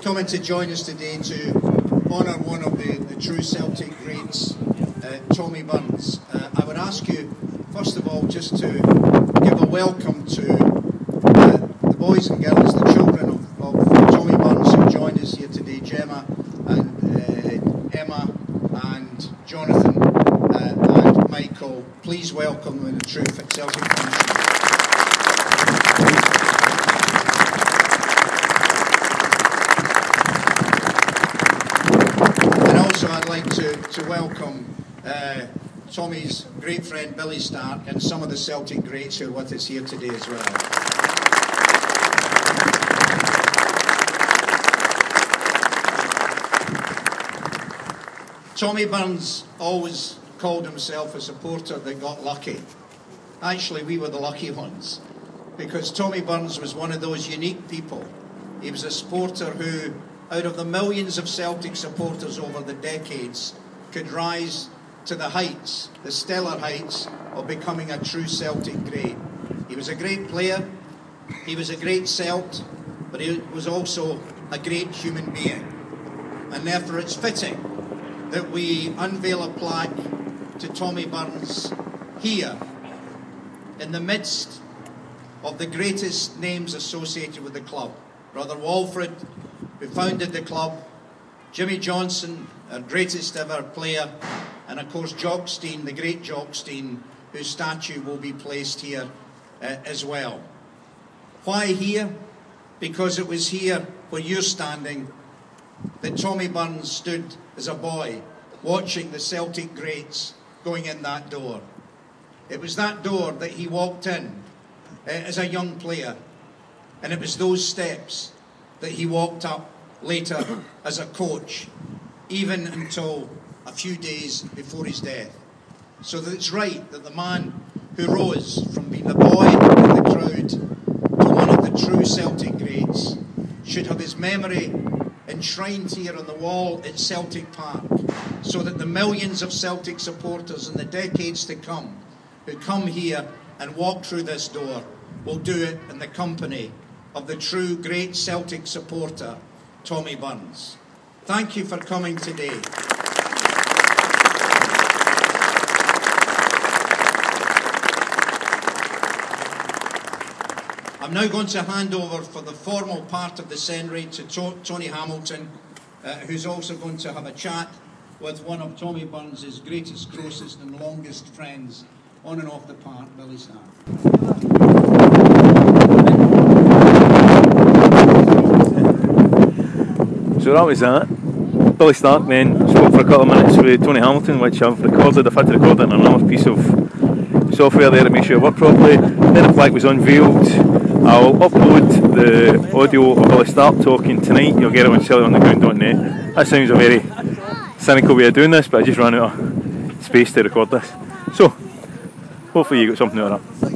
coming to join us today to honour one of the true Celtic greats, Tommy Burns. I would ask you, first of all, just to give a welcome to the boys and girls, the children of Tommy Burns who joined us here today, Gemma and Emma and Jonathan and Michael. Please welcome them in the true Celtic function. Also, I'd like to welcome Tommy's great friend Billy Stark and some of the Celtic greats who are with us here today as well. Tommy Burns always called himself a supporter that got lucky. Actually, we were the lucky ones, because Tommy Burns was one of those unique people. He was a supporter who, out of the millions of Celtic supporters over the decades, could rise to the heights, the stellar heights of becoming a true Celtic great. He was a great player, he was a great Celt, but he was also a great human being. And therefore it's fitting that we unveil a plaque to Tommy Burns here, in the midst of the greatest names associated with the club. Brother Walfred, who founded the club, Jimmy Johnson, our greatest ever player, and of course Jock Stein, the great Jock Stein, whose statue will be placed here as well. Why here? Because it was here where you're standing that Tommy Burns stood as a boy, watching the Celtic greats going in that door. It was that door that he walked in as a young player, and it was those steps that he walked up later as a coach, even until a few days before his death. So that it's right that the man who rose from being a boy in the crowd to one of the true Celtic greats should have his memory enshrined here on the wall at Celtic Park, so that the millions of Celtic supporters in the decades to come who come here and walk through this door will do it in the company of the true great Celtic supporter, Tommy Burns. Thank you for coming today. I'm now going to hand over for the formal part of the Senry to Tony Hamilton, who's also going to have a chat with one of Tommy Burns' greatest, closest and longest friends on and off the park, Billy Stark. So that was that. Billy Stark then spoke for a couple of minutes with Tony Hamilton, which I've recorded. I've had to record it on another piece of software there to make sure it worked properly. Then the plaque was unveiled. I'll upload the audio of Billy Stark talking tonight. You'll get it on CelticOnTheGround.net. That sounds a very cynical way of doing this, but I just ran out of space to record this. So, hopefully you got something out of that.